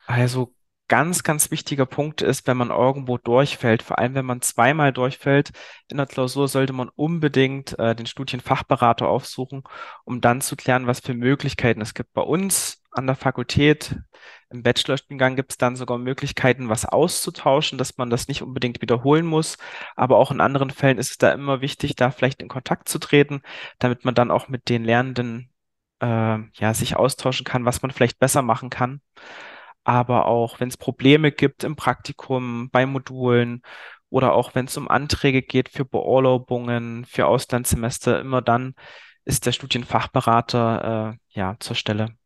Also ganz, ganz wichtiger Punkt ist, wenn man irgendwo durchfällt, vor allem wenn man zweimal durchfällt in der Klausur, sollte man unbedingt den Studienfachberater aufsuchen, um dann zu klären, was für Möglichkeiten es gibt. Bei uns an der Fakultät, im Bachelorstudiengang gibt es dann sogar Möglichkeiten, was auszutauschen, dass man das nicht unbedingt wiederholen muss. Aber auch in anderen Fällen ist es da immer wichtig, da vielleicht in Kontakt zu treten, damit man dann auch mit den Lernenden ja, sich austauschen kann, was man vielleicht besser machen kann. Aber auch wenn es Probleme gibt im Praktikum, bei Modulen oder auch wenn es um Anträge geht für Beurlaubungen, für Auslandssemester, immer dann ist der Studienfachberater ja zur Stelle.